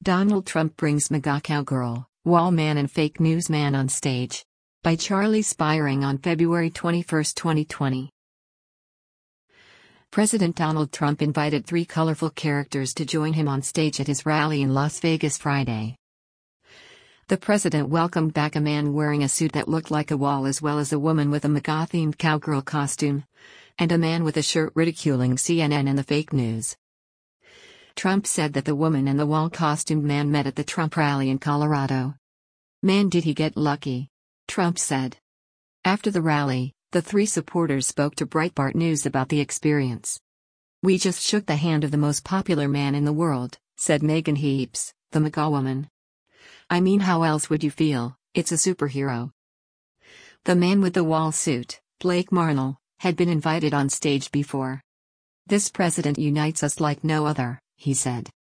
Donald Trump brings MAGA cowgirl, wall man and fake news man on stage. By Charlie Spiring on February 21, 2020. President Donald Trump invited 3 colorful characters to join him on stage at his rally in Las Vegas Friday. The president welcomed back a man wearing a suit that looked like a wall, as well as a woman with a MAGA-themed cowgirl costume, and a man with a shirt ridiculing CNN and the fake news. Trump said that the woman and the wall-costumed man met at the Trump rally in Colorado. "Man, did he get lucky," Trump said. After the rally, the 3 supporters spoke to Breitbart News about the experience. "We just shook the hand of the most popular man in the world," said Megan Heaps, the MAGA woman. "I mean, how else would you feel? It's a superhero." The man with the wall suit, Blake Marnell, had been invited on stage before. "This president unites us like no other," he said.